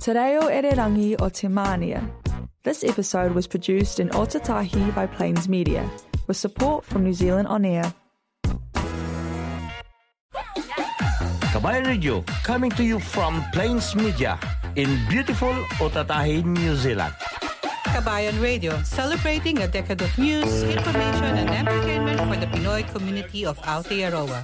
Te reo Irirangi o Te Mania. This episode was produced in Otatahi by Plains Media, with support from New Zealand On Air. Kabayan Radio, coming to you from Plains Media in beautiful Otatahi, New Zealand. Kabayan Radio, celebrating a decade of news, information, and entertainment for the Pinoy community of Aotearoa.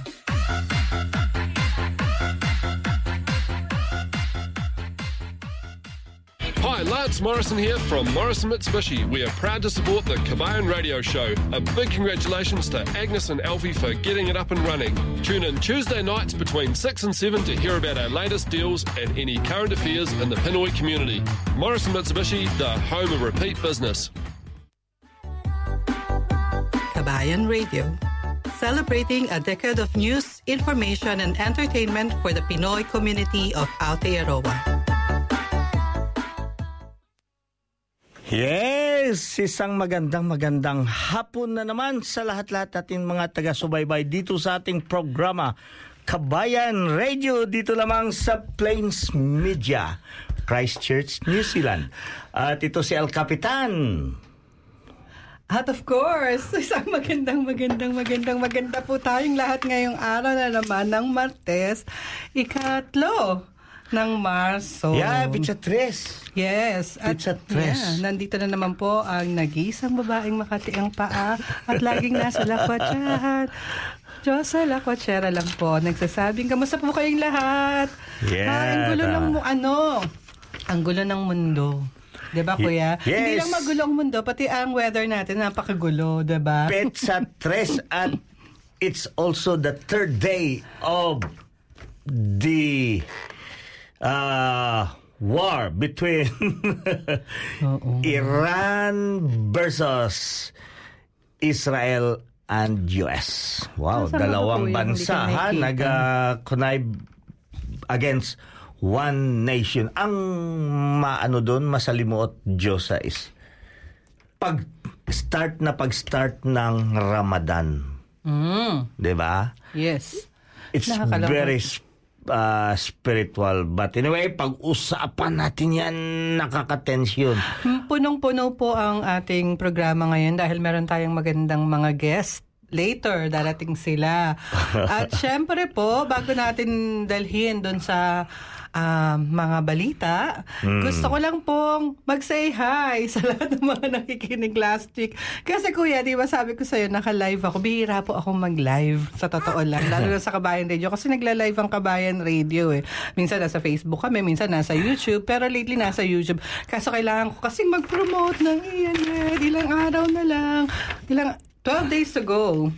Hi, Lance Morrison here from Morrison Mitsubishi. We are proud to support the Kabayan Radio Show. A big congratulations to Agnes and Alfie for getting it up and running. Tune in Tuesday nights between 6 and 7 to hear about our latest deals and any current affairs in the Pinoy community. Morrison Mitsubishi, the home of repeat business. Kabayan Radio, celebrating a decade of news, information, and entertainment for the Pinoy community of Aotearoa. Yes, isang magandang hapon na naman sa lahat-lahat natin mga taga-subaybay dito sa ating programa Kabayan Radio, dito lamang sa Plains Media, Christchurch, New Zealand. At ito si El Capitan. At of course, isang maganda po tayong lahat ngayong araw na naman ng Martes, ikatlo ng Marso. Yeah, Pizza Tres. Yes. Pizza Tres. Yeah, nandito na naman po ang nag-iisang babaeng makati ang paa at laging nasa lakwatsahan. Diyos sa lakwatsera lang po. Nagsasabing, kamusta po kayong lahat? Yeah. Ang gulo ng mundo. Diba, Kuya? Yes. Hindi lang magulo ang mundo, pati ang weather natin, napakagulo, diba? Pizza Tres at it's also the third day of the war between Iran versus Israel and US. Wow, dalawang bansa nag-connive against one nation. Ang masalimuot, Diyosa, is pag-start ng Ramadan. Diba? Yes. It's very spiritual. But anyway, pag-usapan natin yan, nakaka-tension. Punong-puno po ang ating programa ngayon dahil meron tayong magandang mga guest. Later, darating sila. At syempre po, bago natin dalhin doon sa mga balita, gusto ko lang pong mag-say hi sa lahat ng mga nakikinig last week. Kasi Kuya, di ba sabi ko sa'yo, naka-live ako. Bihira po akong mag-live, sa totoo lang. Lalo na sa Kabayan Radio. Kasi nagla-live ang Kabayan Radio eh. Minsan nasa Facebook kami, minsan nasa YouTube. Pero lately nasa YouTube. Kaso kailangan ko kasing mag-promote ng ilang araw na lang. 12 days to go.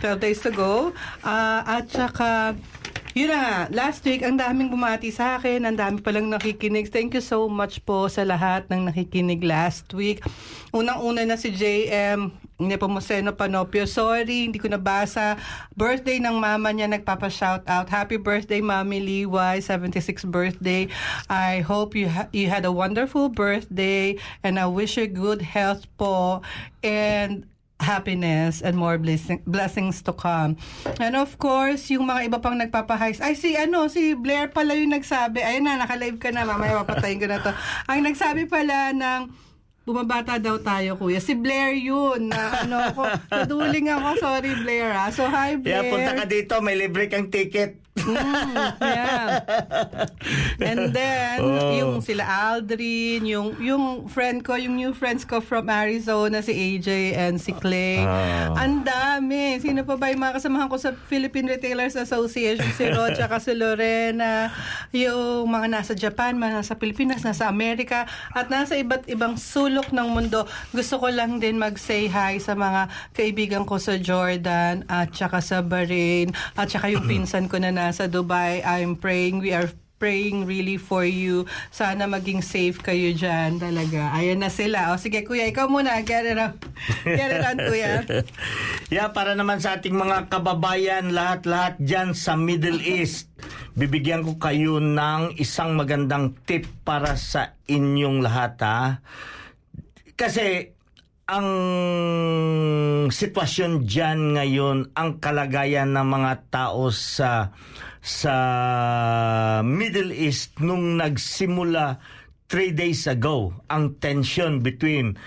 At saka, yun na nga, last week, ang daming bumati sa akin, ang dami palang nakikinig. Thank you so much po sa lahat ng nakikinig last week. Unang-una na si JM Nepomuceno Panopio. Sorry, hindi ko nabasa. Birthday ng mama niya, nagpapa-shoutout. Happy birthday, Mami Liway, 76th birthday. I hope you had a wonderful birthday and I wish you good health po and happiness and more blessings to come. And of course, yung mga iba pang nagpapahais. Ay, si Blair pala yung nagsabi. Ayun na, naka-live ka na. Mamaya papatayin ko na to. Ang nagsabi pala ng bumabata daw tayo, Kuya. Si Blair yun. Naduling ako. Sorry, Blair. So, hi, Blair. Yeah, punta ka dito. May libre kang ticket. Yeah. And then, yung sila Aldrin, yung friend ko, yung new friends ko from Arizona, si AJ and si Clay. Ang dami. Sino pa ba yung mga kasamahan ko sa Philippine Retailers Association? Si Rod, tsaka si Lorena. Yung mga nasa Japan, mga nasa Pilipinas, nasa Amerika, at nasa iba't ibang sulok ng mundo. Gusto ko lang din mag-say hi sa mga kaibigan ko sa Jordan, at tsaka sa Bahrain, at tsaka yung pinsan ko na nasa Dubai. We are praying really for you. Sana maging safe kayo dyan talaga. Ayan na sila. O sige, Kuya, ikaw muna. Get it on, Kuya. Yeah, para naman sa ating mga kababayan, lahat-lahat dyan sa Middle East, bibigyan ko kayo ng isang magandang tip para sa inyong lahat, ha? Kasi ang sitwasyon dyan ngayon, ang kalagayan ng mga tao sa Middle East nung nagsimula 3 days ago ang tension between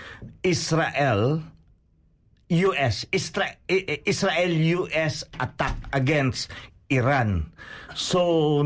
Israel-US attack against Iran. So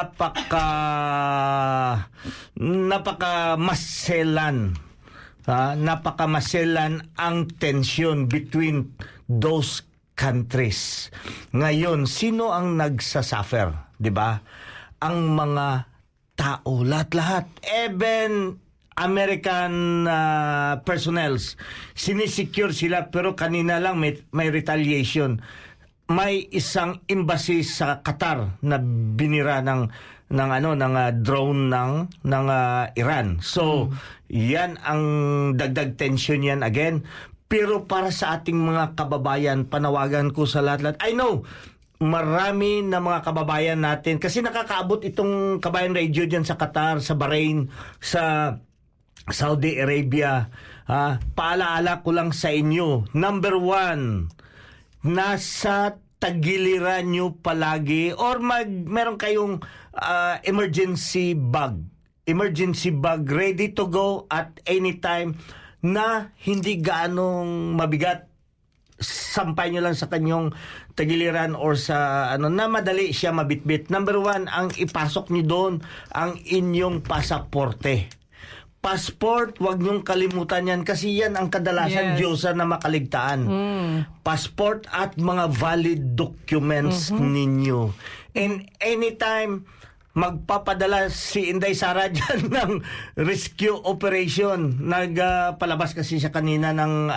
napakamaselan ang tension between those countries. Ngayon, sino ang nagsasuffer, 'di ba? Ang mga tao, lahat-lahat, even American personnels, sinisecure sila, pero kanina lang may retaliation. May isang embassy sa Qatar na binira ng drone ng Iran. So, yan ang dagdag tension yan again. Pero para sa ating mga kababayan, panawagan ko sa lahat-lahat. I know, marami na mga kababayan natin, kasi nakakaabot itong Kabayan Radio dyan sa Qatar, sa Bahrain, sa Saudi Arabia. Paalaala ko lang sa inyo, number 1, nasa tagiliran nyo palagi, or meron kayong emergency bag ready to go at any time, na hindi gaanong mabigat. Sampay nyo lang sa kanyong tagiliran or sa na madali siya mabitbit. Number 1, ang ipasok nyo doon ang inyong pasaporte. Passport, wag niyong kalimutan yan, kasi yan ang kadalasan Diyosa na makaligtaan. Passport at mga valid documents ninyo. And anytime magpapadala si Inday Sara dyan ng rescue operation. Nagpalabas kasi siya kanina ng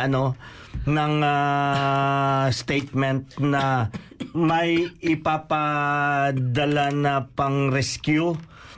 statement na may ipapadala na pang rescue.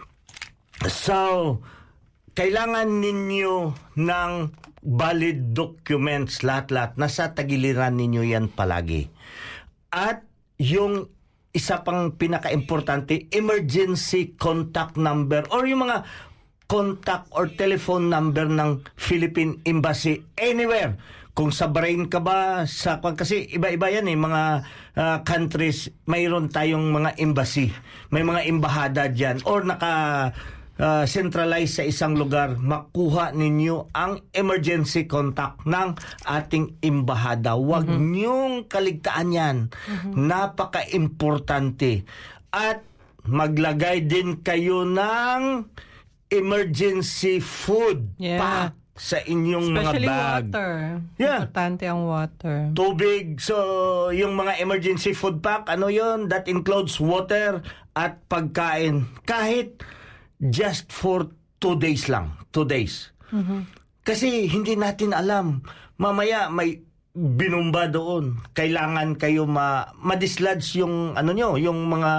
So, kailangan ninyo ng valid documents, lahat-lahat. Nasa tagiliran ninyo yan palagi. At yung isa pang pinaka-importante, emergency contact number or yung mga contact or telephone number ng Philippine Embassy anywhere. Kung sa Bahrain ka ba, kasi iba-iba yan mga countries, mayroon tayong mga embassy. May mga embahada dyan or centralize sa isang lugar, makuha ninyo ang emergency contact ng ating embahada. Huwag niyong kaligtaan yan. Napaka-importante. At maglagay din kayo ng emergency food pack sa inyong especially mga bag. Water. Yeah. Importante ang water. Tubig. So, yung mga emergency food pack, yun? That includes water at pagkain. Kahit just for 2 days lang. 2 days. Kasi hindi natin alam. Mamaya may binumba doon. Kailangan kayo ma-dislodge yung yung mga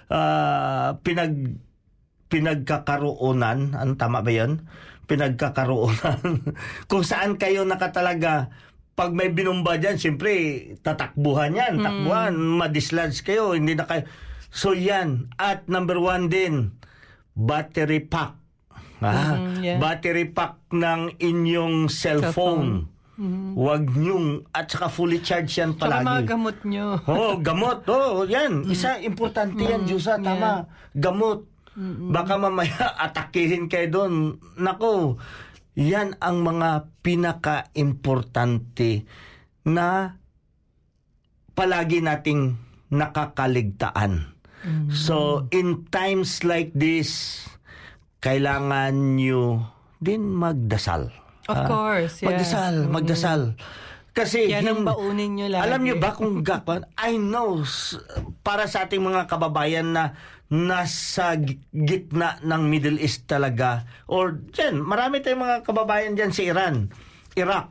pinagkakaroonan. Tama ba yun? Pinagkakaroonan. Kung saan kayo nakatalaga. Pag may binumba dyan, siyempre, tatakbuhan yan. Takbuhan. Ma-dislodge kayo. Hindi na kayo. So yan. At number 1 din, battery pack. Battery pack ng inyong cellphone. Huwag nyong, at saka fully charged yan palagi. Saka mga gamot nyo. Gamot. Yan. Isa, importante yan, Diyosa. Tama. Gamot. Baka mamaya atakihin kayo doon. Nako, yan ang mga pinaka-importante na palagi nating nakakaligtaan. So, in times like this, kailangan nyo din magdasal. Of course, yeah. Magdasal. Kasi yan ang baunin nyo lagi. Alam nyo ba kung I know, para sa ating mga kababayan na nasa gitna ng Middle East talaga, or dyan, marami tayong mga kababayan dyan sa Iran, Iraq.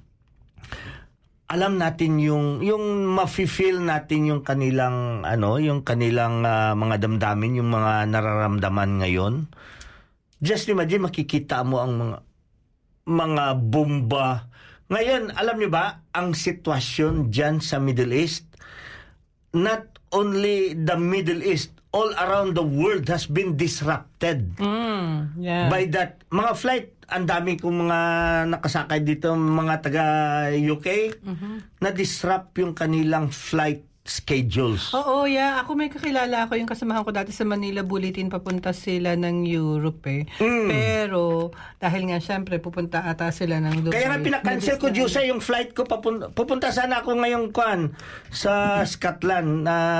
Alam natin yung mafe-feel natin yung kanilang mga damdamin, yung mga nararamdaman ngayon. Just imagine, makikita mo ang mga bomba. Ngayon, alam niyo ba ang sitwasyon diyan sa Middle East? Not only the Middle East, all around the world has been disrupted by that. Mga flight, ang dami kong mga nakasakay dito, mga taga UK, na-disrupt yung kanilang flight schedules. Oo, yeah. Ako may kakilala ako, yung kasamahan ko dati sa Manila Bulletin, papunta sila ng Europe Pero Dahil nga, syempre, pupunta ata sila ng Dubai. Kaya nga pinakancel ko, Diyosa, yung flight ko. Pupunta sana ako ngayong sa Scotland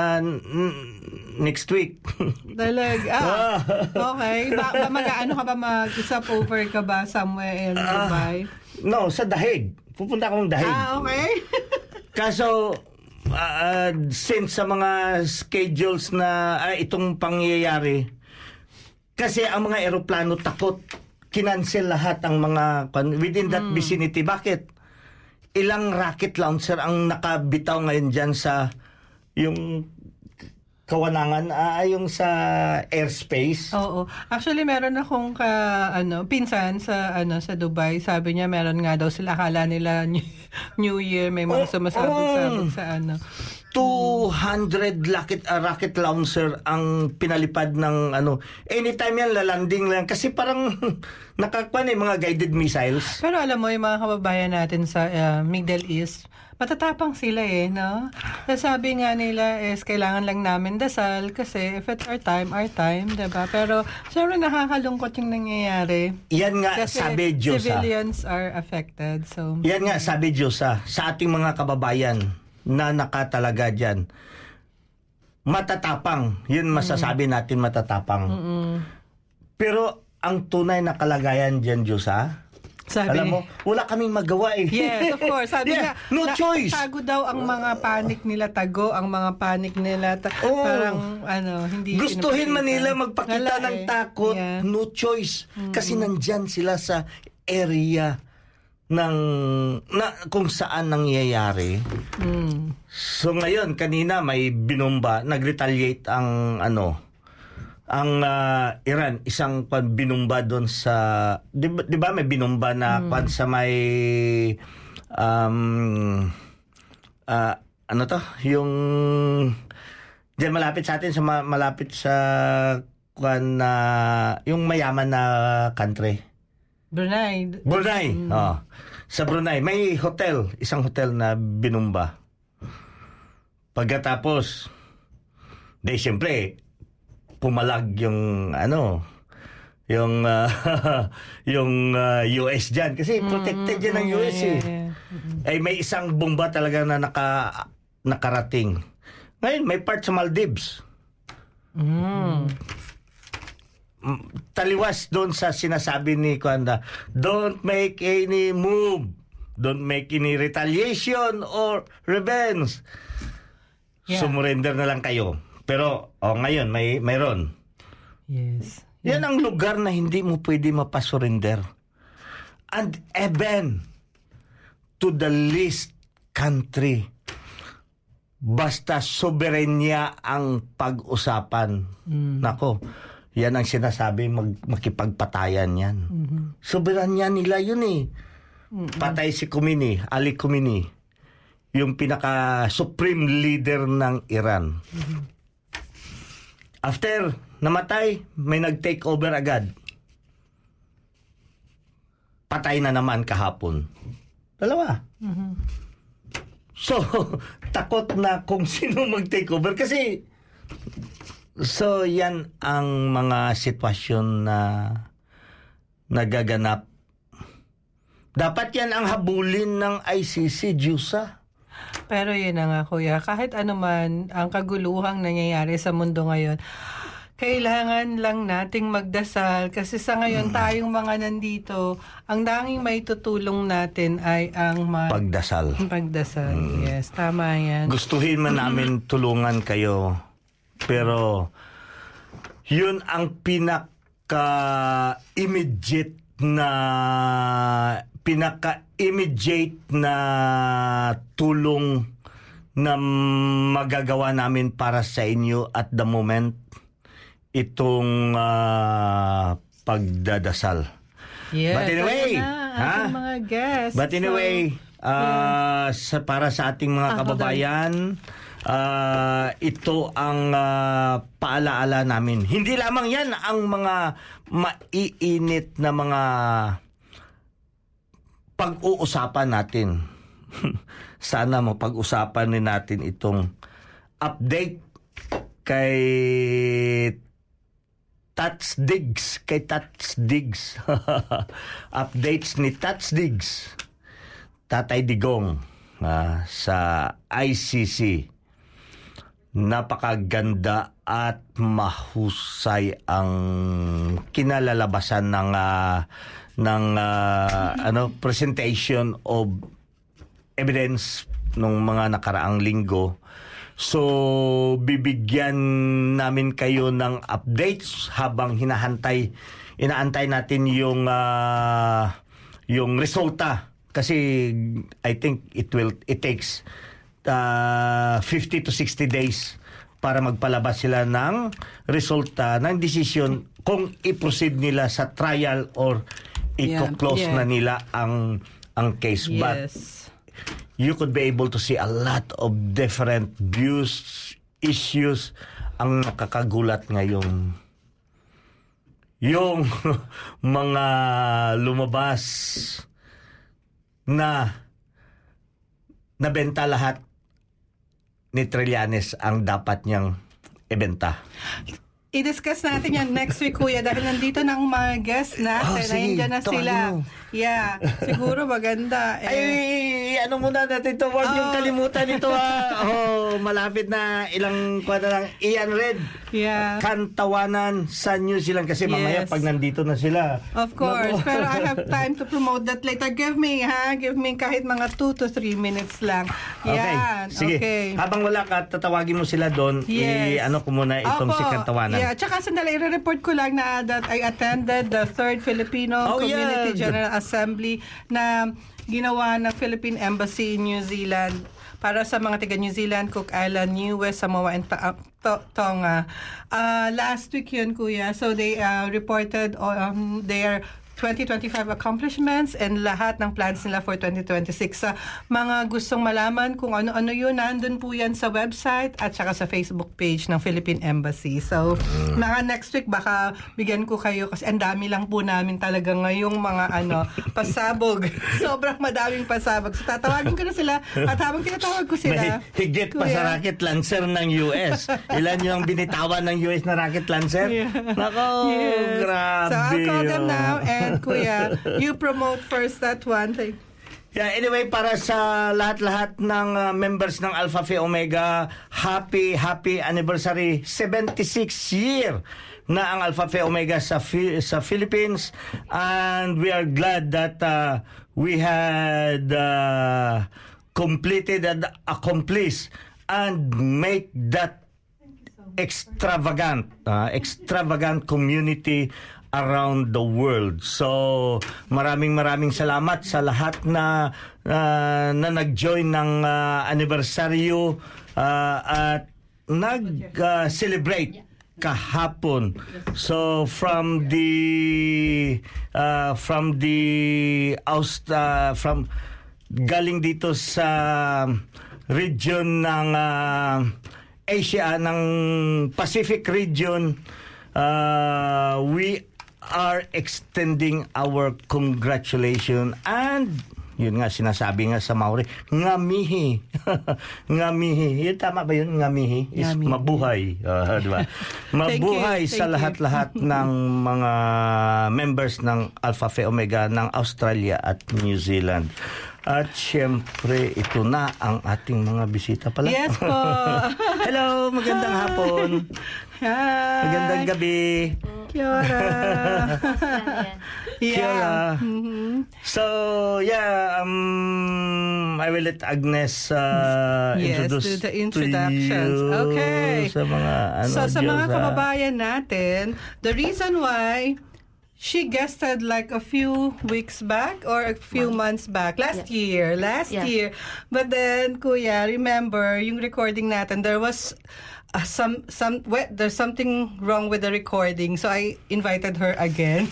next week. Talaga? Okay. Mag-ano ka ba? Mag-stop over ka ba somewhere in Dubai? No, sa Dahig. Pupunta akong Dahig. Okay. Kaso, since sa mga schedules na itong pangyayari, kasi ang mga eroplano takot, kinancel lahat ang mga within that vicinity. Bakit? Ilang rocket launcher ang nakabitaw ngayon dyan sa yung kawanangan, yung sa airspace. Oo. Actually, meron akong pinsan sa Dubai. Sabi niya meron nga daw sila, akala nila New Year, may mga sumasabog-sabog sa 200 rocket launcher ang pinalipad ng anytime yan lalanding lang kasi parang nakakuan mga guided missiles. Pero alam mo yung mga kababayan natin sa Middle East, matatapang sila no? Sabi nga nila kailangan lang namin dasal kasi if it's our time, diba? Pero syempre nakakalungkot yung nangyayari. Yan nga kasi sabi Diyosa. Civilians are affected. So yan nga sabi Diyosa sa ating mga kababayan na nakatalaga dyan. Matatapang. Yun masasabi natin matatapang. Pero ang tunay na kalagayan dyan, Diyosa, alam mo, wala kaming magawa Yes, of course. Sabi nga, no choice. Tago daw ang mga panik nila, ang mga panik nila. Parang, hindi... Gustuhin man nila magpakita ng takot, no choice. Kasi nandyan sila sa area kung saan nangyayari. So ngayon, kanina may binomba, nag-retaliate ang Iran, isang binomba doon sa, di ba may binomba na sa may yung diyan malapit sa atin, malapit sa yung mayaman na country. Brunei. Sa Brunei may isang hotel na binumba. Pagkatapos siyempre pumalag yung US diyan kasi protected yan ng US Ay may isang bomba talaga na nakarating. Ngayon may part sa Maldives. Taliwas doon sa sinasabi ni Kwanda, don't make any move, don't make any retaliation or revenge. Sumurrender na lang kayo. Pero ngayon mayroon. Yes. Yan ang lugar na hindi mo pwede mapasurrender. And even to the least country, basta soberenya ang pag-usapan. Nako, yan ang sinasabi, makipagpatayan yan. Soberanya nila yun Patay si Ali Khomeini, yung pinaka-supreme leader ng Iran. After namatay, may nag-take over agad. Patay na naman kahapon. Dalawa. So, takot na kung sino mag-take over kasi so, yan ang mga sitwasyon na nagaganap. Dapat yan ang habulin ng ICC, Diyosa. Pero yun na nga, Kuya. Kahit ano man ang kaguluhang nangyayari sa mundo ngayon, kailangan lang nating magdasal kasi sa ngayon tayong mga nandito, ang tanging may tutulong natin ay ang pagdasal. Pagdasal, yes. Tama yan. Gustuhin man namin tulungan kayo. Pero yun ang pinaka-immediate na tulong na magagawa namin para sa inyo at the moment, itong pagdadasal. Yeah, but anyway, mga guests. But anyway, para sa ating mga kababayan, ito ang paalaala namin. Hindi lamang yan ang mga maiinit na mga pag-uusapan natin. Sana mapag-usapan din natin itong update kay Tats Diggs, kay Tats Diggs. Updates ni Tats Diggs. Tatay Digong sa ICC. Napakaganda at mahusay ang kinalalabasan ng presentation of evidence nung mga nakaraang linggo. So, bibigyan namin kayo ng updates habang inaantay natin yung resulta. Kasi I think it takes 50 to 60 days para magpalabas sila ng resulta ng decision kung i-proceed nila sa trial or i-close na nila ang case. Yes. But you could be able to see a lot of different views, issues. Ang nakakagulat ngayon, yung mga lumabas na nabenta lahat ni Trillanes ang dapat niyang ibenta. I-discuss natin yan next week, Kuya, dahil nandito na ang mga guests natin. Nandiyan na sila. Yeah, siguro maganda. Ay, ano muna natin ito? Huwag yung kalimutan ito, malapit na ilang kwata lang. Ian Red. Yeah. Kantawanan sa New Zealand. Kasi mamaya pag nandito na sila. Of course. Pero I have time to promote that later. Give me kahit mga 2 to 3 minutes lang. Yan. Sige. Okay. Habang wala ka, tatawagin mo sila doon. Yes. Ano ko muna itong si Kantawanan. Yeah. Tsaka sandali, i-report ko lang na that I attended the 3rd Filipino Community General Assembly na ginawa ng Philippine Embassy in New Zealand para sa mga taga New Zealand, Cook Island, New West, Samoa, and Tonga. Last week yun, Kuya. So they reported their 2025 accomplishments and lahat ng plans nila for 2026. Sa mga gustong malaman kung ano-ano yun, nandun po yan sa website at saka sa Facebook page ng Philippine Embassy. So, next week baka bigyan ko kayo kasi ang dami lang po namin talaga ngayong mga pasabog. Sobrang madaming pasabog. So, tatawagin ko na sila at habang tinatawag ko sila. Higit pa sa rocket launcher ng US. Ilan yung binitawan ng US na rocket launcher? Yeah. Nako, grabe. So, I'll call them now and Kuya, you promote first that one thing. Yeah, anyway, para sa lahat-lahat ng members ng Alpha Phi Omega, happy anniversary, 76 year na ang Alpha Phi Omega sa Philippines, and we are glad that we had completed and accomplished and make that extravagant community around the world. So, maraming salamat sa lahat na nag-join ng anibersaryo at nag-celebrate kahapon. So, from galing dito sa region ng Asia, ng Pacific region, we are extending our congratulations and yun nga sinasabi nga sa Maori, ngamihi. Ngamihi. Yun, tama ba yun? Ngamihi is ngamihi. Mabuhay. Diba? Mabuhay sa lahat-lahat ng mga members ng Alpha Phi Omega ng Australia at New Zealand. At syempre, ito na ang ating mga bisita pala. Yes po. Hello, magandang hapon. Hi. Magandang gabi. Kia ora. Yeah. So, I will let Agnes introduce do the introductions. To you okay. Sa mga sa mga kababayan natin, the reason why she guested like a few weeks back or a few months back. Last year. But then, Kuya, remember, yung recording natin, there was there's something wrong with the recording. So I invited her again.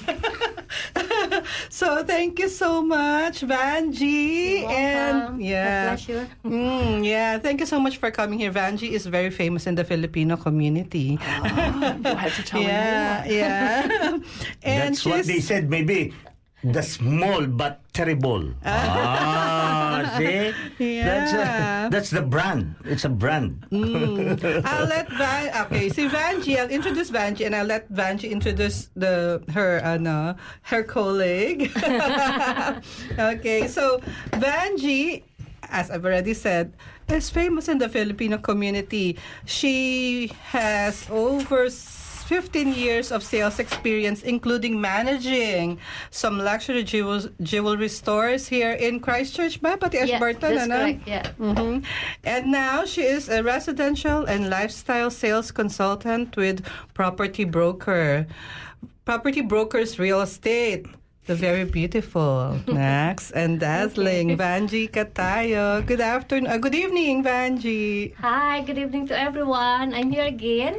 So thank you so much, Vanji. And pleasure. Thank you so much for coming here. Vanji is very famous in the Filipino community. I have to tell you. Yeah. And that's what they said, maybe the small but terrible. see? Yeah. That's the brand. It's a brand. I'll let Vanjie, I'll introduce Vanjie, and I'll let Vanjie introduce her colleague. Okay, so Vanjie, as I've already said, is famous in the Filipino community. She has over 15 years of sales experience, including managing some luxury jewelry stores here in Christchurch, Pati Ashburton, that's correct. Yeah. And now she is a residential and lifestyle sales consultant with Property Brokers Real Estate. The very beautiful, Max and dazzling Vanjie Catayo. Good afternoon. Good evening, Vanjie. Hi, good evening to everyone. I'm here again.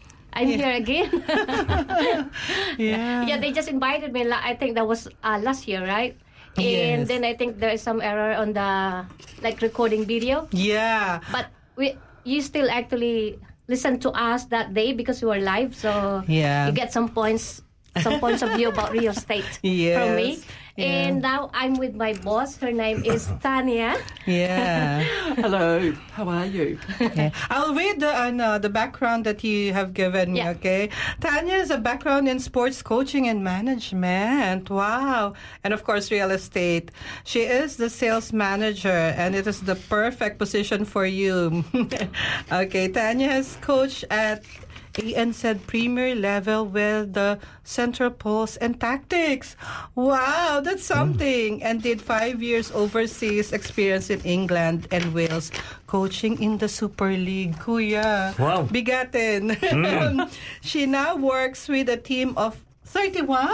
Yeah, they just invited me. I think that was last year, right? And Yes. then I think there is some error on the recording video. Yeah. But you still actually listen to us that day because we were live, so Yeah. you get some points of view about real estate from me. Yes. And now I'm with my boss. Her name is Tanya. Yeah. Hello, how are you? Yeah. I'll read the background that you have given me, Yeah. okay? Tanya has a background in sports coaching and management. Wow. And of course, real estate. She is the sales manager, and it is the perfect position for you. Okay, Tanya has coached at ANZ Premier level with the Central Pulse and Tactics. Wow, that's something. And did 5 years overseas experience in England and Wales, coaching in the Super League. Kuya. Wow. Bigatin. She now works with a team of 31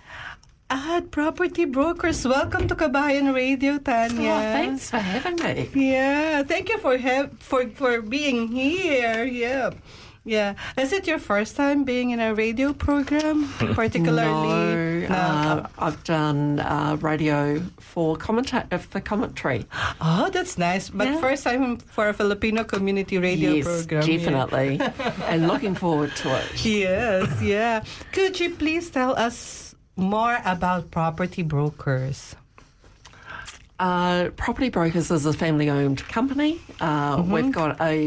at Property Brokers. Welcome to Kabayan Radio, Tanya. Oh, thanks for having me. Yeah, thank you for being here. Yeah. Is it your first time being in a radio program, particularly? No, I've done radio for commentary. Oh, that's nice. But Yeah. first time for a Filipino community radio Yes, program. definitely. And looking forward to it. Yes, yeah. Could you please tell us more about Property Brokers? Property Brokers is a family-owned company. We've got a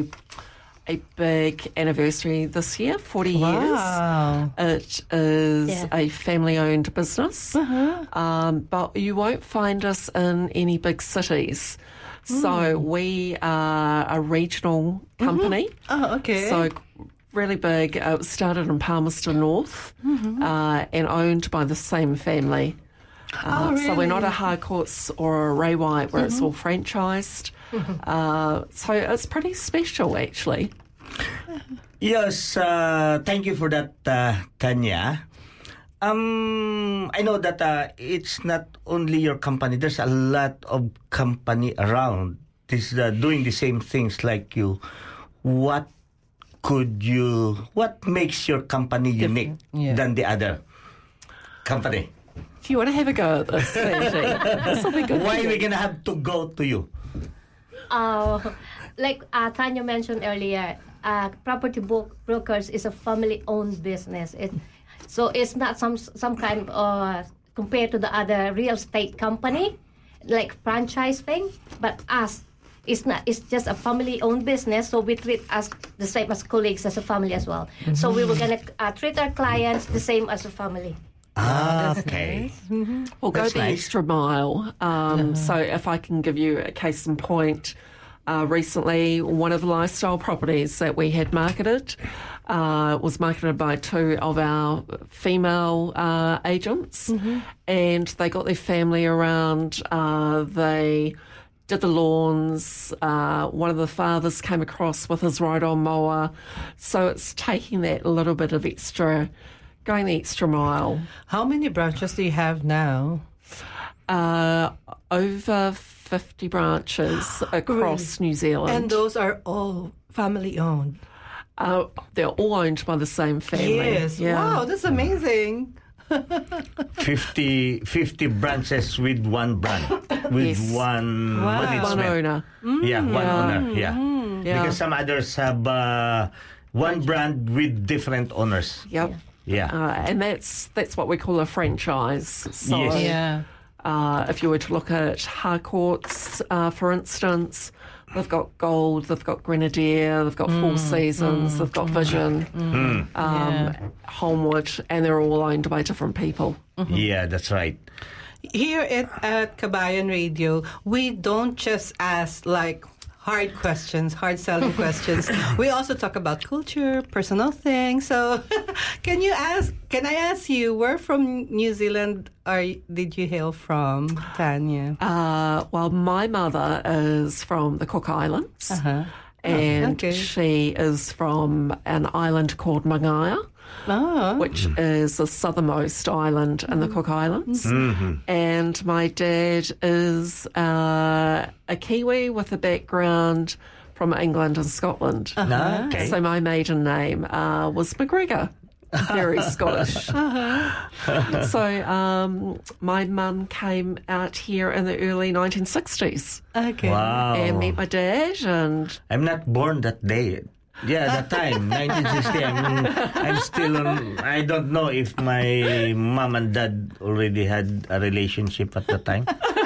big anniversary this year, 40 years. Wow. It is a family-owned business, but you won't find us in any big cities. So we are a regional company. Oh, okay. So really big. It was started in Palmerston North and owned by the same family. So we're not a Harcourts or a Ray White where it's all franchised. So it's pretty special, actually. Yes, thank you for that, Tanya. I know that it's not only your company. There's a lot of company around this doing the same things like you. What makes your company unique than the other company? Do you want to have a go at this, Sandy? This will be good. Why for are you. we gonna have to go to you? Like Tanya mentioned earlier, Property Brokers is a family-owned business. So it's not some kind of compared to the other real estate company, like franchise thing. But us, it's not. It's just a family-owned business. So we treat us the same as colleagues as a family as well. So we were gonna treat our clients the same as a family. Okay. We'll go That's the nice. extra mile. So if I can give you a case in point, recently one of the lifestyle properties that we had marketed was marketed by two of our female agents, and they got their family around. They did the lawns. One of the fathers came across with his ride-on mower. So it's taking that little bit of extra, going the extra mile. How many branches do you have now? Over 50 branches across New Zealand. And those are all family-owned. They're all owned by the same family. Yes. Yeah. Wow, that's amazing. 50 branches with one brand, with Yes. one Wow. One management. owner. Yeah, one owner. Yeah. Yeah. Because some others have one brand with different owners. Yep. Yeah. And that's what we call a franchise. So Yes. Yeah. If you were to look at Harcourts, for instance, they've got Gold, they've got Grenadier, they've got Four Seasons, they've got Vision, Homewood, and they're all owned by different people. Yeah, that's right. Here at Kabayan Radio, we don't just ask like hard questions, hard selling questions. We also talk about culture, personal things. So, can I ask you, where from New Zealand did you hail from, Tanya? Well, my mother is from the Cook Islands, and she is from an island called Mangaya. Which is the southernmost island in the Cook Islands. And my dad is a Kiwi with a background from England and Scotland. Okay. So my maiden name was McGregor. Very Scottish. So my mum came out here in the early 1960s. Okay. Wow. And met my dad, and I'm not born that day. Yeah, that time, 1960. I'm still on. I don't know if my mom and dad already had a relationship at the time.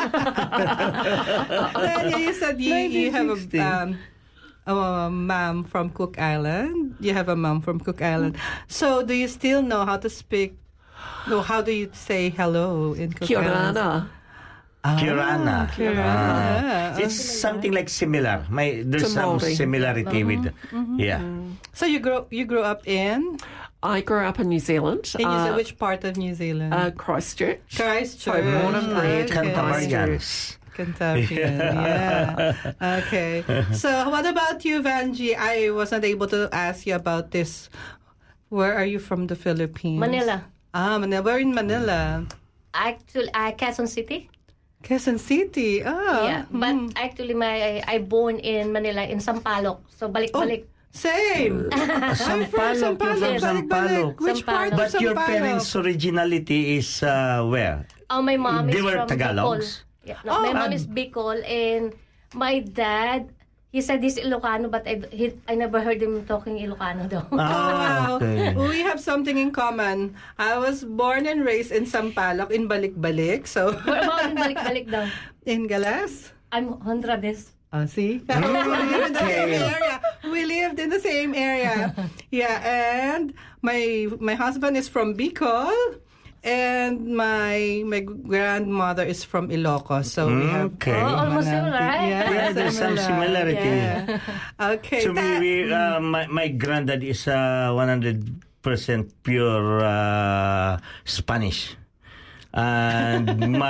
Tanya, you said you have a mom from Cook Island. You have a mom from Cook Island. So, do you still know how to speak? No, how do you say hello in Cook Kia Island? ora. Kirana. It's Okay. something like similar. There's some Maori. similarity with. Yeah. So you grew up in? I grew up in New Zealand. In New Zealand, which part of New Zealand? Christchurch. Christchurch. So born and bred in Cantabrians. Cantabrian, yeah. Okay. So what about you, Vanji? I wasn't able to ask you about this. Where are you from, the Philippines? Manila. Manila. We're in Manila. Actually, Quezon City. Quezon City. Yeah, but actually, I born in Manila in Sampaloc. So balik-balik. Same. Sampaloc. You're from Balik-balik. Sampaloc. Which part of But your Sampaloc? parents' originality is where? Oh, my mom They is were from Tagalogs? Bicol. Yeah, no, my mom is Bicol, and my dad, he said he's Ilocano, but I never heard him talking Ilocano though. Wow. Okay. We have something in common. I was born and raised in Sampaloc, in Balik-Balik. So, Where about in balik-balik daw? in Galas. I'm Honrades. Oh, see? We live in the same area. We lived in the same area. Yeah, and my husband is from Bicol, and my grandmother is from Ilocos. So we have Okay. Oh, almost similar, right? Yeah, There's some similarity. Yeah. Okay. So my granddad is 100% pure Spanish. And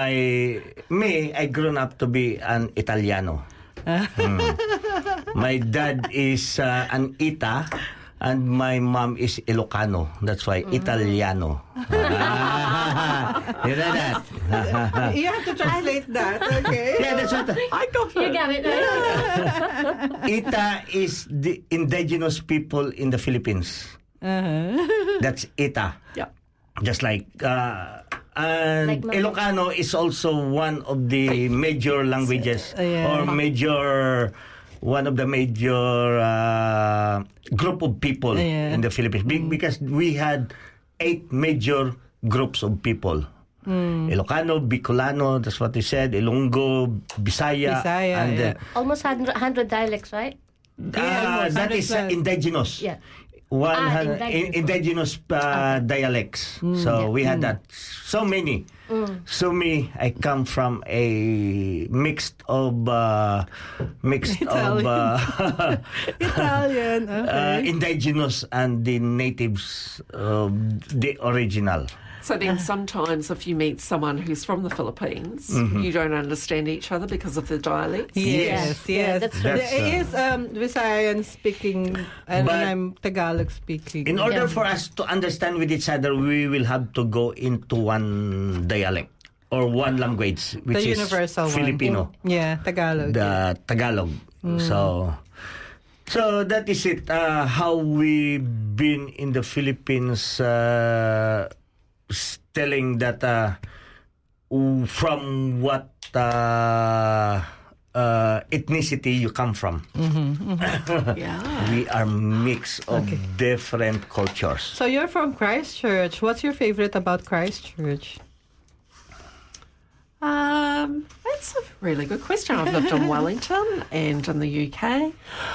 I grown up to be an Italiano. My dad is an Ita, and my mom is Ilocano. That's why Italiano. You know that? You have to translate that, okay? Yeah, that's what. I got You it. got it, right? Ita is the indigenous people in the Philippines. That's Ita. Yeah. Just like and Like Mama. Ilocano is also one of the major languages or one of the major group of people in the Philippines because we had 8 major groups of people. Ilocano, Bicolano, that's what they said, Ilonggo, Bisaya, and Almost 100 dialects, right? that is indigenous. Yeah. Indigenous dialects. So we had that. So many. So me, I come from a mixed of Italian, okay. indigenous and the natives, the original. So then sometimes if you meet someone who's from the Philippines, you don't understand each other because of the dialects. Yes. Yeah, that's true. There is Visayan speaking and But I'm Tagalog speaking. In order for us to understand with each other, we will have to go into one dialect or one language, which the is universal Filipino. one. Yeah, Tagalog. The Tagalog. So that is it. How we been in the Philippines, telling that from what ethnicity you come from. Yeah. We are mix of different cultures. So you're from Christchurch. What's your favorite about Christchurch? That's a really good question. I've lived in Wellington and in the UK.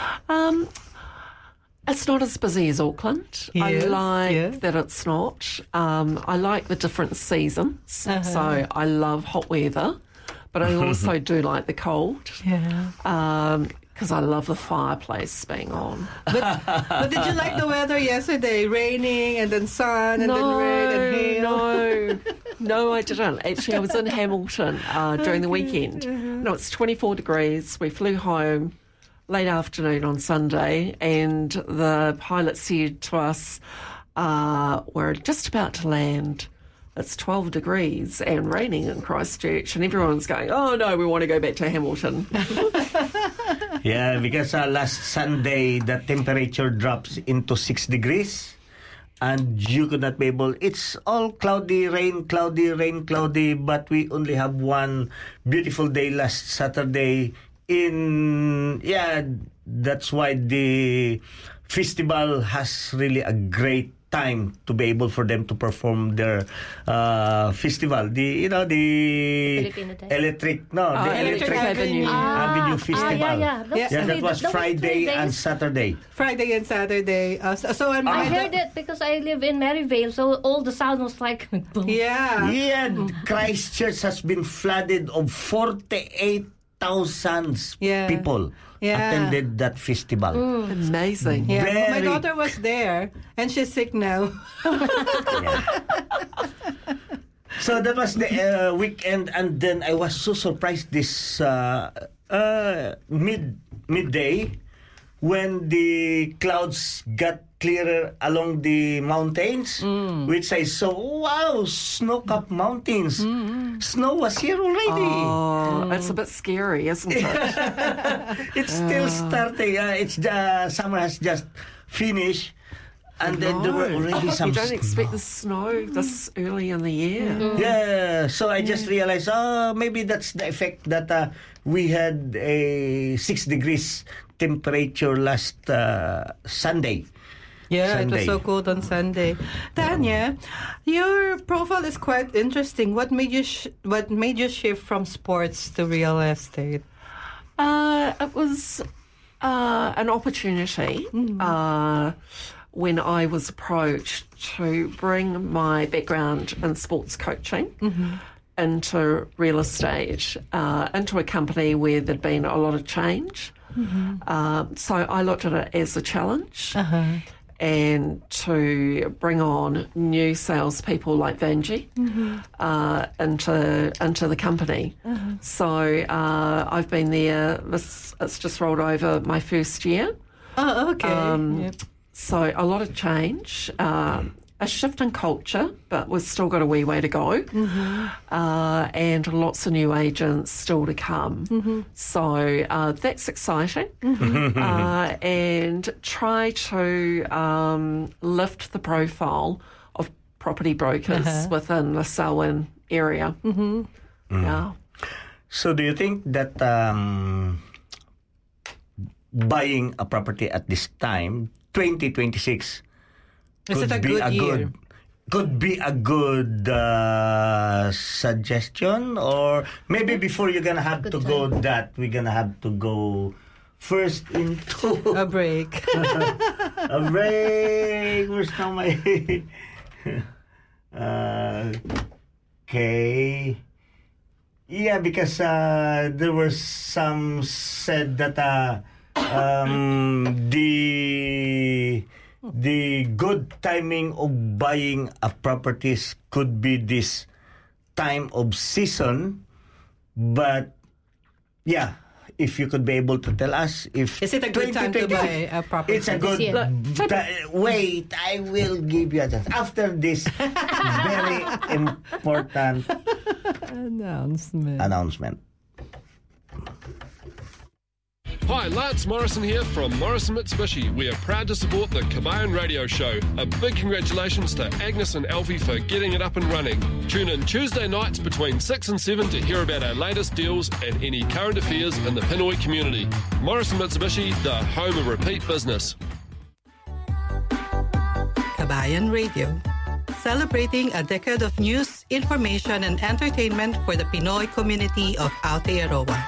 It's not as busy as Auckland. Yes, I like yeah. that it's not. I like the different seasons. So I love hot weather, but I also do like the cold. Yeah. Because I love the fireplace being on. But did you like the weather yesterday? Raining and then sun and then rain and hail? No, I didn't. Actually, I was in Hamilton during the weekend. No, it's 24 degrees. We flew home late afternoon on Sunday, and the pilot said to us, we're just about to land. It's 12 degrees and raining in Christchurch, and everyone's going, oh no, we want to go back to Hamilton. Yeah, because last Sunday the temperature drops into 6 degrees and you could not be able. It's all cloudy, rain, cloudy, but we only have one beautiful day last Saturday. That's why the festival has really a great time to be able for them to perform their festival. The Filipino Day. Electric Avenue. Festival. That was Friday and Saturday. Friday and Saturday. I heard it because I live in Maryvale, so all the sound was like boom. Yeah. Yeah, Christchurch has been flooded of 48,000 people attended that festival. Amazing. Yeah, my daughter was there, and she's sick now. So that was the weekend, and then I was so surprised this midday when the clouds got clearer along the mountains, which I saw, wow, snow-capped mountains. Snow was here already. Oh, it's a bit scary, isn't it? It's still starting. Summer has just finished. And then there were already some You don't snow. expect the snow this early in the year. Yeah, so I just realized, maybe that's the effect that we had a 6 degrees temperature last Sunday. Yeah, Sunday. it was so cold on Sunday. Tanya, your profile is quite interesting. What made you shift from sports to real estate? It was an opportunity when I was approached to bring my background in sports coaching into real estate, into a company where there'd been a lot of change. So I looked at it as a challenge. And to bring on new salespeople like Vanjie into the company. So I've been there. It's just rolled over my first year. Oh, okay. So a lot of change, a shift in culture, but we've still got a wee way to go, and lots of new agents still to come. So that's exciting, and try to lift the profile of property brokers within the Selwyn area. Yeah. So do you think that buying a property at this time, 2026, Is it a good year? Could be a good suggestion, or maybe before you're gonna have to go that we're gonna have to go first into A break. a break. Where's now my okay. Yeah, because there were some said that the good timing of buying a properties could be this time of season, but yeah, if you could be able to tell us if Is it a good time to buy a property? it's a good wait, I will give you a chance after this very important announcement. Hi, Lance Morrison here from Morrison Mitsubishi. We are proud to support the Kabayan Radio Show. A big congratulations to Agnes and Alfie for getting it up and running. Tune in Tuesday nights between 6 and 7 to hear about our latest deals and any current affairs in the Pinoy community. Morrison Mitsubishi, the home of repeat business. Kabayan Radio, celebrating a decade of news, information, and entertainment for the Pinoy community of Aotearoa.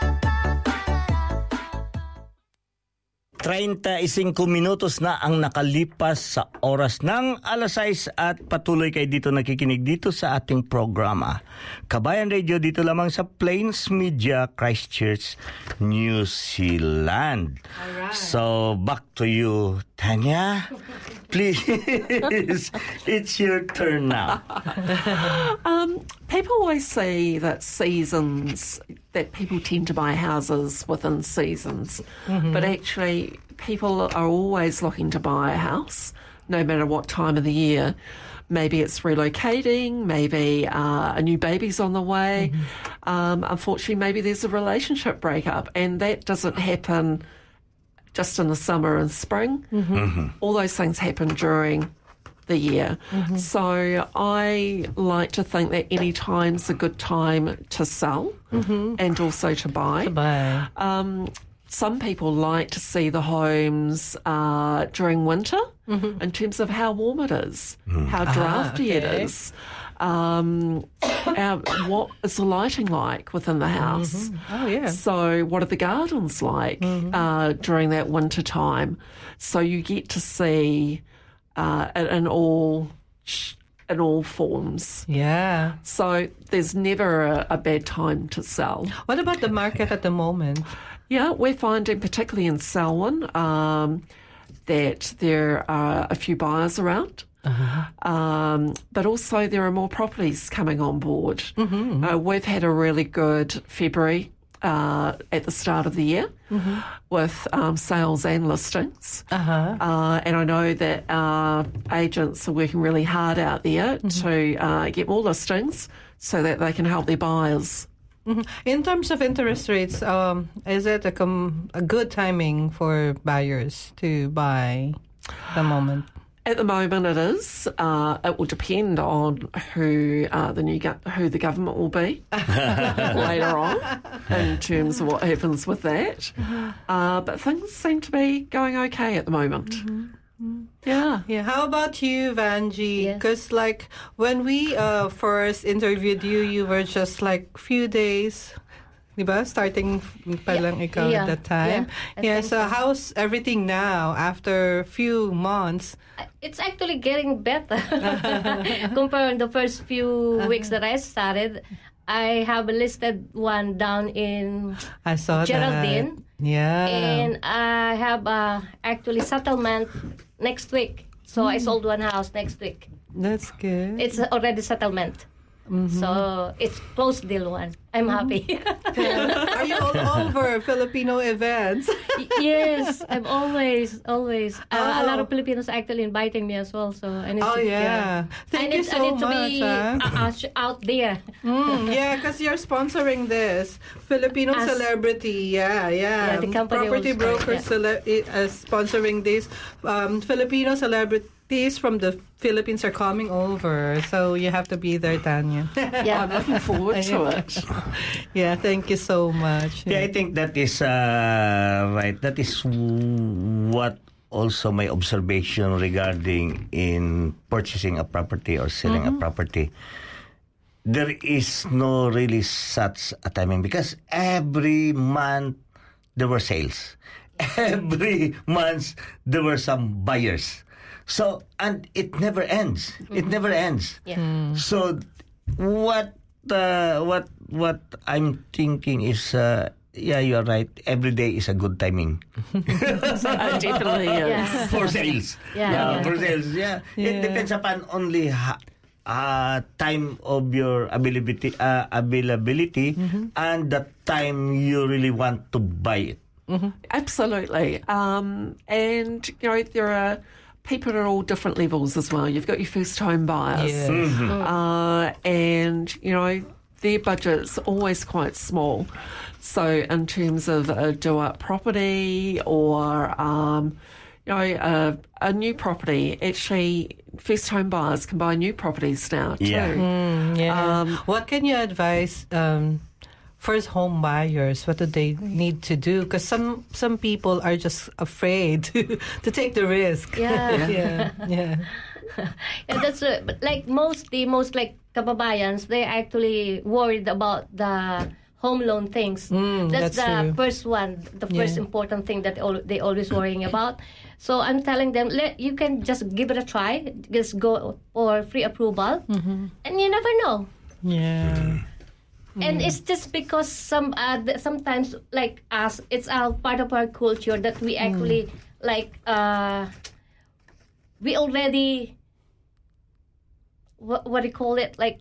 35 minutos na ang nakalipas sa oras ng alas 6 at patuloy kayo dito nakikinig dito sa ating programa. Kabayan Radio dito lamang sa Plains Media, Christchurch, New Zealand. Alright. So, back to you, Tanya. Please, it's your turn now. People always say that that people tend to buy houses within seasons, but actually people are always looking to buy a house, no matter what time of the year. Maybe it's relocating, maybe a new baby's on the way. Unfortunately, maybe there's a relationship breakup, and that doesn't happen just in the summer and spring. All those things happen during the year. So I like to think that any time's a good time to sell and also to buy. Some people like to see the homes during winter in terms of how warm it is, how drafty it is, what is the lighting like within the house. So what are the gardens like during that winter time? So you get to see in all forms. Yeah. So there's never a bad time to sell. What about the market at the moment? Yeah, we're finding, particularly in Selwyn, that there are a few buyers around. But also there are more properties coming on board. We've had a really good February at the start of the year with sales and listings. And I know that our agents are working really hard out there to get more listings so that they can help their buyers. In terms of interest rates, is it a good timing for buyers to buy at the moment? At the moment, it is. It will depend on who the government will be later on in terms of what happens with that. But things seem to be going okay at the moment. Yeah. How about you, Vanji? Because when we first interviewed you, you were just few days, diba? Starting pa lang ikaw at that time. So how's everything now after a few months? It's actually getting better compared to the first few weeks that I started. I have a listed one down in Geraldine. Yeah. And I have actually settlement next week. So I sold one house next week. That's good. It's already settlement. So it's closed deal one. I'm happy. Are you all over Filipino events? Yes, I'm always. A lot of Filipinos actually inviting me as well. So I need Thank you so much. I need to be out there. Because you're sponsoring this Filipino celebrity. The company Property Brokers sponsoring this Filipino celebrity. These from the Philippines are coming over, so you have to be there, Tanya. I'm looking forward to it. Thank you so much. I think that is right. That is what also my observation regarding in purchasing a property or selling a property. There is no really such a timing because every month there were sales. Every month there were some buyers. So, and it never ends. It never ends. So, what I'm thinking is, you are right. Every day is a good timing. Definitely is. For sales. For sales. It depends upon only time of your availability and the time you really want to buy it. Absolutely. And, there are people at all different levels as well. You've got your first home buyers. And, their budget's always quite small. So in terms of a do-up property or, a new property, actually first home buyers can buy new properties now too. What can you advise first home buyers? What do they need to do? Because some people are just afraid to take the risk. Yeah, that's but like most like kababayans, they're actually worried about the home loan things. That's the true. first one, the first important thing that they always worrying about. So I'm telling them, you can just give it a try, just go for free approval, and you never know. Yeah. And it's just because sometimes, like us, it's part of our culture that we actually like. We already what do you call it? Like,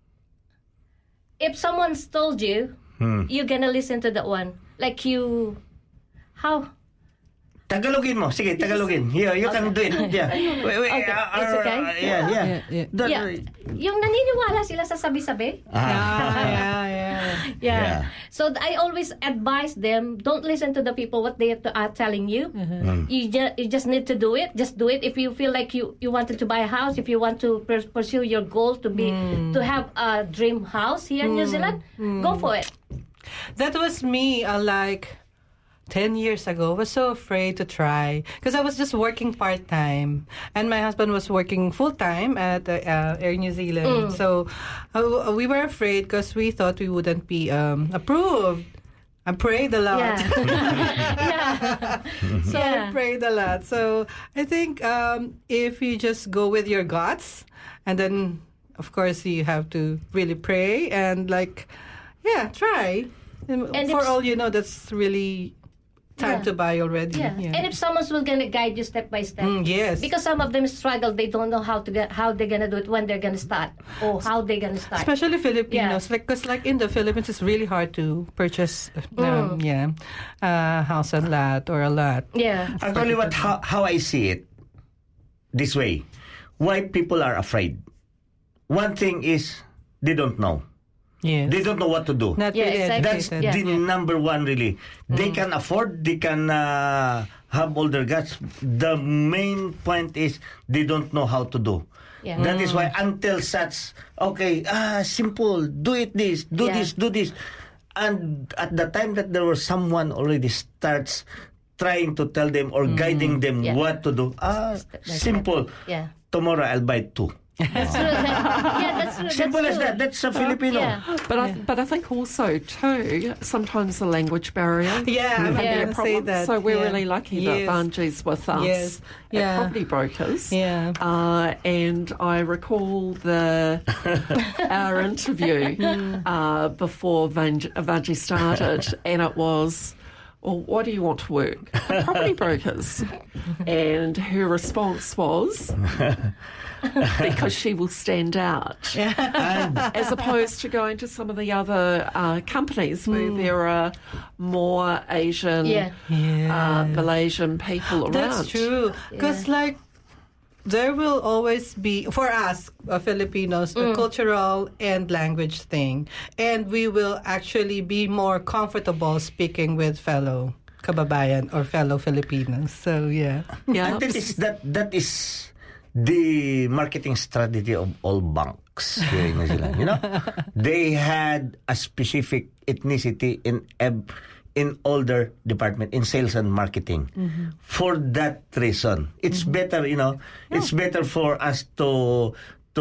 if someone's told you, you're gonna listen to that one. Like how. Tagalogin mo. Sige, Tagalogin. You can do it. Yeah. Okay, it's okay? Yeah. Yeah. Yung naniniwala sila sa sabi-sabi. Yeah. So I always advise them, don't listen to the people what they are telling you. You just need to do it. Just do it. If you feel like you wanted to buy a house, if you want to pursue your goal to have a dream house here in New Zealand, go for it. That was me, like 10 years ago. I was so afraid to try because I was just working part-time and my husband was working full-time at Air New Zealand. So we were afraid because we thought we wouldn't be approved. I prayed a lot. Yeah. So I prayed a lot. So I think if you just go with your guts, and then of course you have to really pray and try. And for all you know, that's really time to buy already. Yeah. And if someone's gonna guide you step by step. Yes. Because some of them struggle, they don't know how they're gonna do it, when they're gonna start, or how they're gonna start. Especially Filipinos, because in the Philippines, it's really hard to purchase house and lot or a lot. Yeah. Actually, how I see it this way, why people are afraid. One thing is they don't know. Yes. They don't know what to do. Not really That's educated. the number one, really. They can afford, they can have all their guts. The main point is they don't know how to do. Yeah. That is why until such, simple, do it this, do this. And at the time that there was someone already starts trying to tell them or guiding them what to do, simple. Yeah. Tomorrow I'll buy 2. That's true. That's true. Simple as that. That's a Filipino. Yeah. But I think also too sometimes the language barrier I'm can be a gonna say problem. that. So we're really lucky that Vanji's with us at Property Brokers. Yeah. And I recall our interview before Vanji started, and it was, well, what do you want to work? Property Brokers. And her response was, because she will stand out. As opposed to going to some of the other companies where there are more Asian, Malaysian people around. That's true. Because there will always be, for us Filipinos, a cultural and language thing. And we will actually be more comfortable speaking with fellow kababayan or fellow Filipinos. So, And that is the marketing strategy of all banks here in New Zealand. You know, they had a specific ethnicity in all their department, in sales and marketing. For that reason, it's better. It's better for us to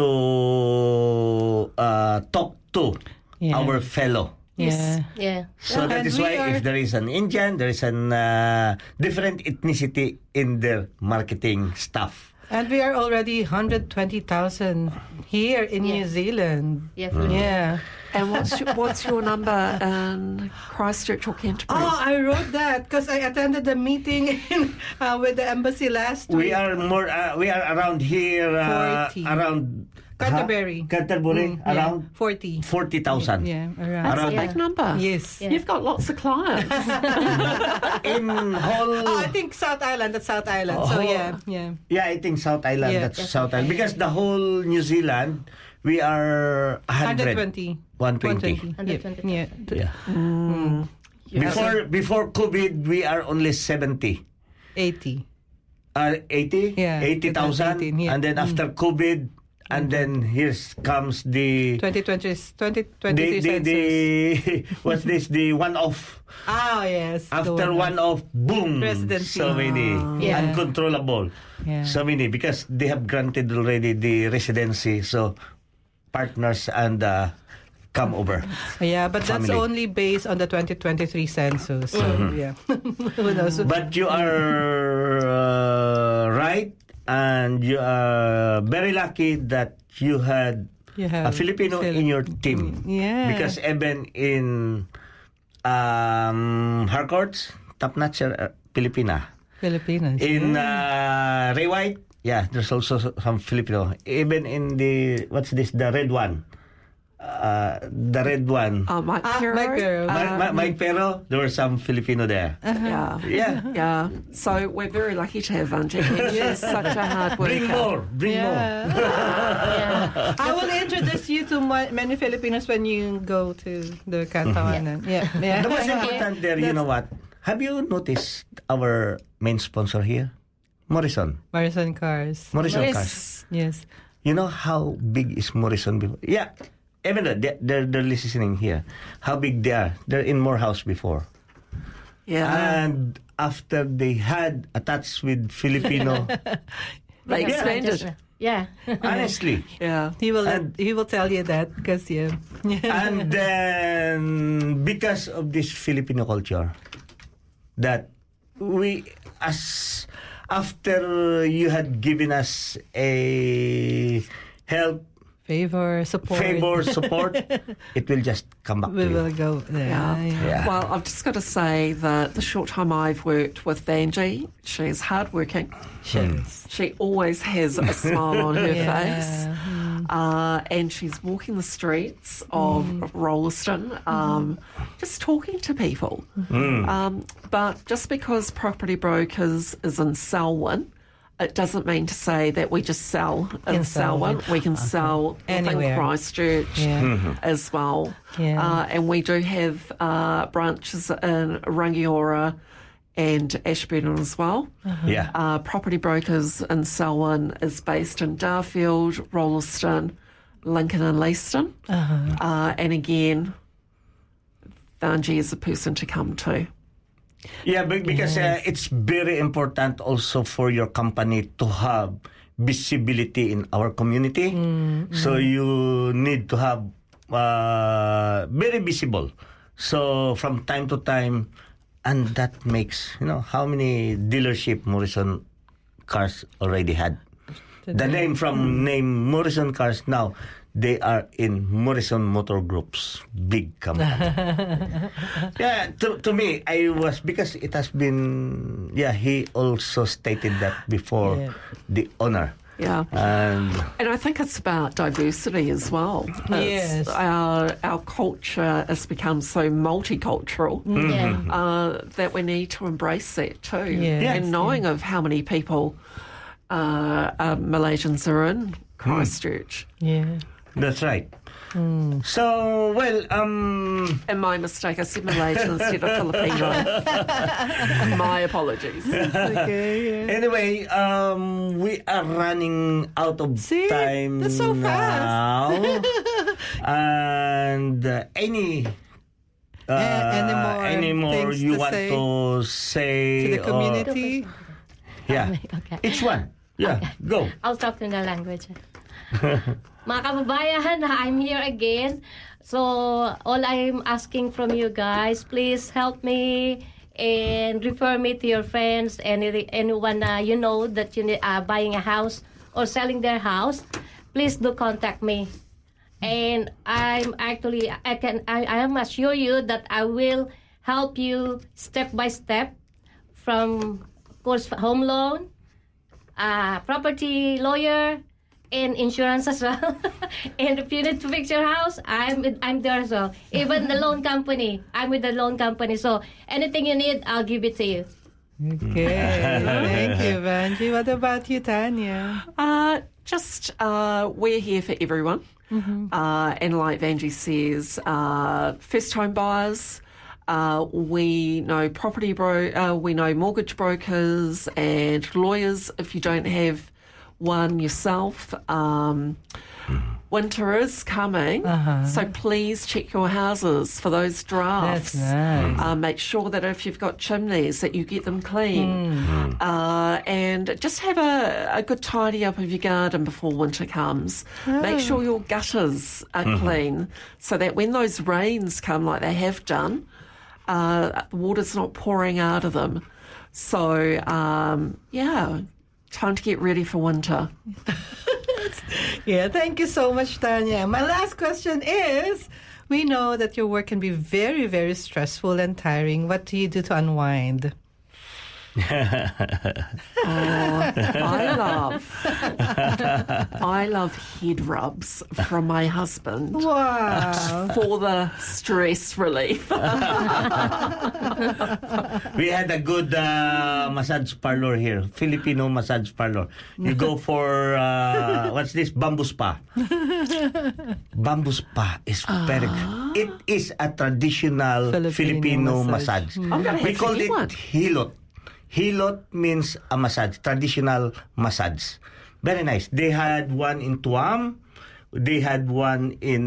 talk to our fellow. Yeah. So that is why if there is an Indian, there is an different ethnicity in their marketing stuff. And we are already 120,000 here in New Zealand. Yeah. And what's your number in Christchurch or Canterbury? Oh, I wrote that because I attended the meeting with the embassy last week. We are around here 40. around Canterbury. Around 40,000. Yeah, around. That's a big number. Yes. Yeah. You've got lots of clients. in whole. I think South Island. That's South Island. So Yeah, I think South Island. Yeah. That's South Island because the whole New Zealand we are 120. 120. 120. Before COVID we are only 70. 80. 80? Yeah. 80,000. 18, yeah. And then after COVID And then here comes the 2023 census. what's this? The one-off. Ah, yes. After one-off, boom! Presidency. So many. Yeah. Uncontrollable. Yeah. So many. Because they have granted already the residency. So partners and come over. Yeah, but that's Family. only based on the 2023 census. So, yeah. Who knows? But you are right. And you are very lucky that you had You a have Filipino in your team. Yeah. Because even in Harcourts, top-notch Filipina. Filipinos. In Ray White, yeah, there's also some Filipino. Even in the, what's this, the red one. The red one. Mike Pero. Mike Pero. Mike Pero, there were some Filipino there. Yeah. Yeah. Yeah. So we're very lucky to have Angie. She's such a hard worker. Bring more. I will introduce you to many Filipinos when you go to the Canton. Yeah. The most important there, you know what? Have you noticed our main sponsor here? Morrison. Morrison Cars. Morrison Yes. Cars. Yes. You know how big is Morrison before? Yeah. Even though they're listening here. How big they are. They're in Morehouse before. Yeah. And after they had attached with Filipino, They expanded. Yeah. honestly. Yeah. He will tell you that because And then, because of this Filipino culture, that we, as after you had given us a help, favor, support, it will just come back we to will you. go there. Yeah. Yeah. Well, I've just got to say that the short time I've worked with Vanjie, she's hardworking. She always has a smile on her face. And she's walking the streets of Rollaston, just talking to people. But just because Property Brokers is in Selwyn, it doesn't mean to say that we just sell in Selwyn. We can sell Anywhere. in Christchurch as well. Yeah. And we do have branches in Rangiora and Ashburton as well. Yeah. Property Brokers in Selwyn is based in Darfield, Rollaston, Lincoln and Leaston. And again, Vanjie is a person to come to. Yeah, because it's very important also for your company to have visibility in our community. So you need to have very visible. So from time to time, and that makes, how many dealership Morrison Cars already had. The name Morrison Cars now, they are in Morrison Motor Group's big company. Yeah, to me, because it has been, he also stated that before, the owner. Yeah. And I think it's about diversity as well. Yes. Our culture has become so multicultural that we need to embrace that too. Yes. And knowing of how many people Malaysians are in Christchurch. Yeah. that's right. So, well, And my mistake, I said Malaysian instead of Filipino. My apologies. Okay. anyway, we are running out of See? time That's so now. And any more things you to want say to say to the community? Yeah. Okay. Each one. Yeah, go. I'll talk in the language. Mga kababayan, I'm here again. So, all I'm asking from you guys, please help me and refer me to your friends, anyone you know that you are buying a house or selling their house. Please do contact me. And I am assure you that I will help you step by step from, of course, home loan, property lawyer, and insurance as well. And if you need to fix your house, I'm there as well. Even the loan company, I'm with the loan company. So anything you need, I'll give it to you. Okay. Thank you, Vanjie. What about you, Tanya? We're here for everyone. And like Vanjie says, first home buyers, we know we know mortgage brokers and lawyers if you don't have one yourself. Winter is coming, so please check your houses for those drafts. That's nice. Make sure that if you've got chimneys that you get them clean. And just have a good tidy up of your garden before winter comes. Make sure your gutters are clean so that when those rains come like they have done, the water's not pouring out of them. So, time to get ready for winter. Yeah, thank you so much, Tanya. My last question is, we know that your work can be very, very stressful and tiring. What do you do to unwind? I love head rubs from my husband. Wow. For the stress relief. We had a good massage parlor here, Filipino massage parlor. You go for, what's this? Bamboo spa. Bamboo spa is very good. It is a traditional Filipino massage. We call it hilot. Hilot means a massage, traditional massage. Very nice. They had one in Tuam. They had one in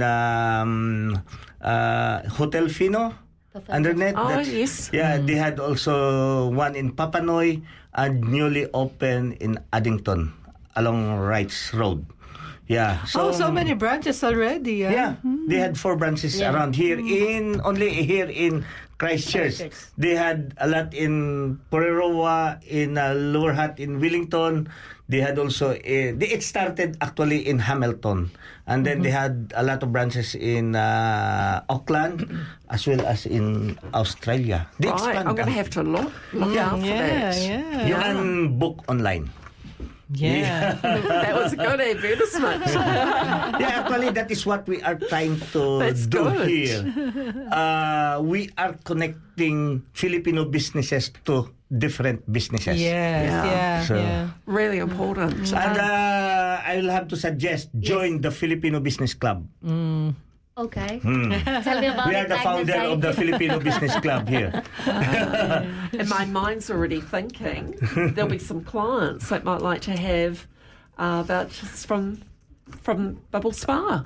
Hotel Fino. Underneath. Yes. Yeah, they had also one in Papanoy and newly opened in Addington along Wrights Road. Yeah. So many branches already. Yeah, they had 4 branches around here only here in Christchurch. They had a lot in Poreroa, in Lower Hutt, in Wellington. They had also it started actually in Hamilton, and then they had a lot of branches in Auckland as well as in Australia. They expanded. I'm going to have to look out for that. You can book online. Yeah. That was a good advertisement. Yeah, actually, that is what we are trying to do here. We are connecting Filipino businesses to different businesses. Really important. And I will have to suggest join the Filipino Business Club. Okay. Tell me about We are the founder of the Filipino Business Club here. And my mind's already thinking there'll be some clients that might like to have vouchers from Bubble Spa.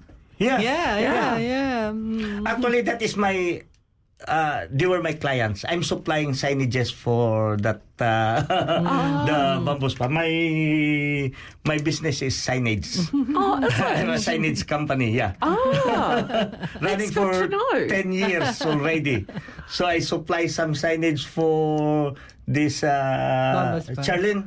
Actually, that is my. They were my clients. I'm supplying signages for that the Bamboo Spa. My business is signage. I'm a signage company. Yeah. Running for 10 years already. So I supply some signage for this Charlene.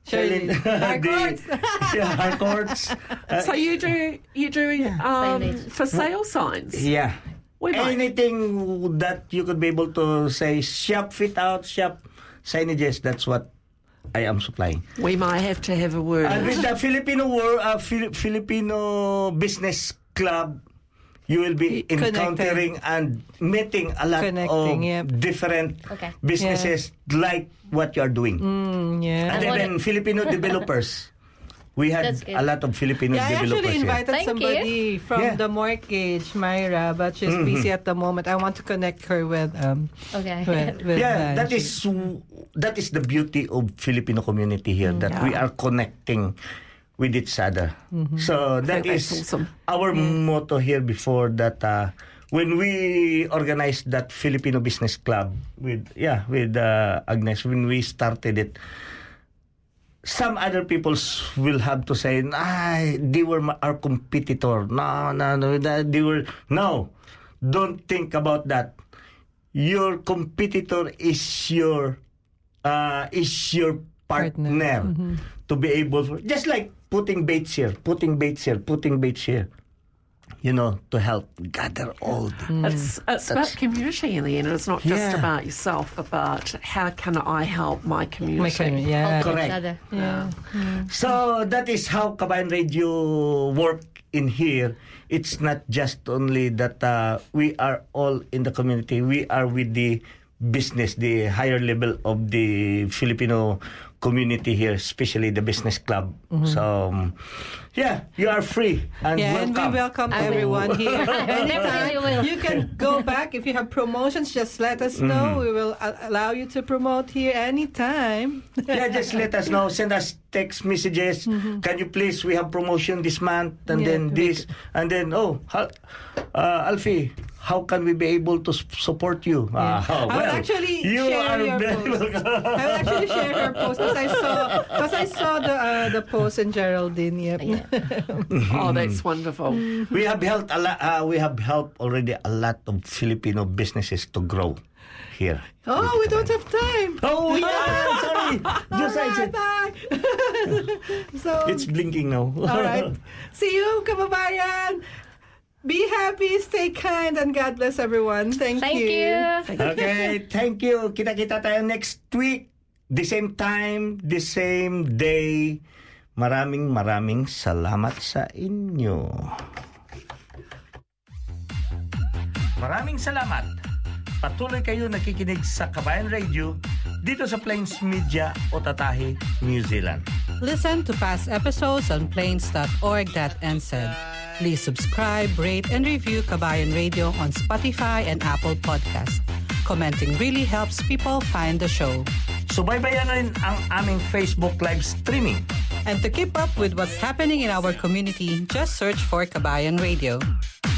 Harcourts. So you do for sale signs? Yeah. Anything that you could be able to say shop fit out, shop signages, that's what I am supplying. We might have to have a word. And with the Filipino Business Club, you will be encountering and meeting a lot of different businesses like what you are doing. And then Filipino developers. We had a lot of Filipino developers. I actually invited somebody from the mortgage, Myra, but she's busy at the moment. I want to connect her with that is the beauty of Filipino community here, that we are connecting with each other. So that is awesome. Our motto here before that when we organized that Filipino Business Club with Agnes, when we started it, some other people will have to say, they were our competitor. No, they were. No, don't think about that. Your competitor is your partner. To be able to, just like putting baits here, to help gather all the... It's about community in the end. It's not just about yourself, but how can I help my community? Correct. So that is how Kabayan Radio work in here. It's not just only that we are all in the community. We are with the business, the higher level of the Filipino community here, especially the business club. So, yeah, you are free and welcome. And we welcome everyone here. Definitely will. You can go back if you have promotions. Just let us know. We will allow you to promote here anytime. Yeah, just let us know. Send us text messages. Can you please? We have promotion this month, and then this, and then Alfie, how can we be able to support you? I will actually share your post. I will actually share her post because I saw the post in Geraldine. Yep. Oh, that's wonderful. We have helped a lot. We have helped already a lot of Filipino businesses to grow here. Oh, we don't have time. Oh, yeah. Sorry. Just I said. Bye. So It's blinking now. all right. See you, kababayan. Be happy, stay kind, and God bless everyone. Thank you. Okay, thank you. Kita-kita tayo next week. The same time, the same day. Maraming salamat sa inyo. Maraming salamat. Patuloy kayo nakikinig sa Kabayan Radio dito sa Plains Media, Otatahi, New Zealand. Listen to past episodes on plains.org.nz. Please subscribe, rate, and review Kabayan Radio on Spotify and Apple Podcast. Commenting really helps people find the show. Subaybayan rin ang aming Facebook live streaming. And to keep up with what's happening in our community, just search for Kabayan Radio.